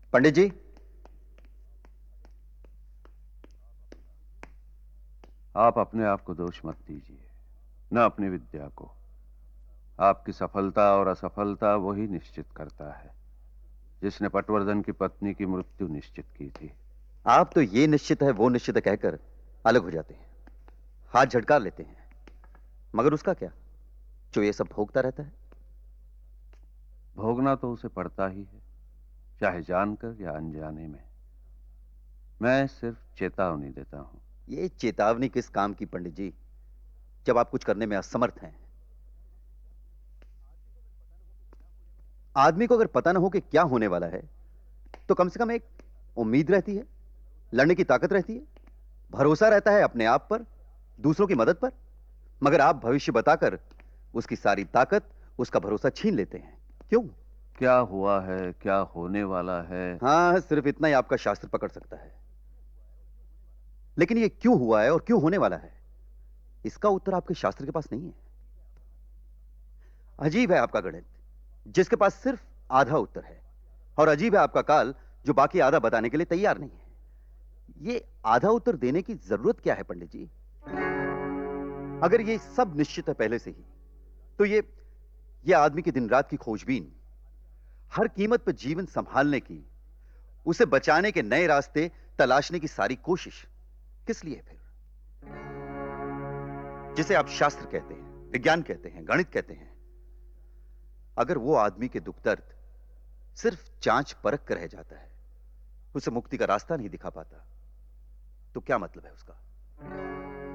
पंडित जी। आप अपने आप को दोष मत दीजिए, न अपनी विद्या को। आपकी सफलता और असफलता वही निश्चित करता है जिसने पटवर्धन की पत्नी की मृत्यु निश्चित की थी। आप तो ये निश्चित है वो निश्चित है कहकर अलग हो जाते हैं, हाथ झटका लेते हैं। मगर उसका क्या जो ये सब भोगता रहता है? भोगना तो उसे पड़ता ही है, चाहे जानकर या अनजाने में। मैं सिर्फ चेतावनी देता हूं। ये चेतावनी किस काम की पंडित जी, जब आप कुछ करने में असमर्थ हैं। आदमी को अगर पता ना हो कि क्या होने वाला है तो कम से कम एक उम्मीद रहती है, लड़ने की ताकत रहती है, भरोसा रहता है अपने आप पर, दूसरों की मदद पर। मगर आप भविष्य बताकर उसकी सारी ताकत, उसका भरोसा छीन लेते हैं। क्यों? क्या हुआ है, क्या होने वाला है? हां, सिर्फ इतना ही आपका शास्त्र पकड़ सकता है। लेकिन ये क्यों हुआ है और क्यों होने वाला है, इसका उत्तर आपके शास्त्र के पास नहीं है। अजीब है आपका गणित, जिसके पास सिर्फ आधा उत्तर है, और अजीब है आपका काल, जो बाकी आधा बताने के लिए तैयार नहीं है। ये आधा उत्तर देने की जरूरत क्या है पंडित जी? अगर ये सब निश्चित है पहले से ही, तो ये आदमी की दिन रात की खोजबीन, हर कीमत पर जीवन संभालने की, उसे बचाने के नए रास्ते तलाशने की सारी कोशिश किस लिए फिर? जिसे आप शास्त्र कहते हैं, विज्ञान कहते हैं, गणित कहते हैं, अगर वो आदमी के दुख दर्द सिर्फ जांच परख कर रह जाता है, उसे मुक्ति का रास्ता नहीं दिखा पाता, तो क्या मतलब है उसका?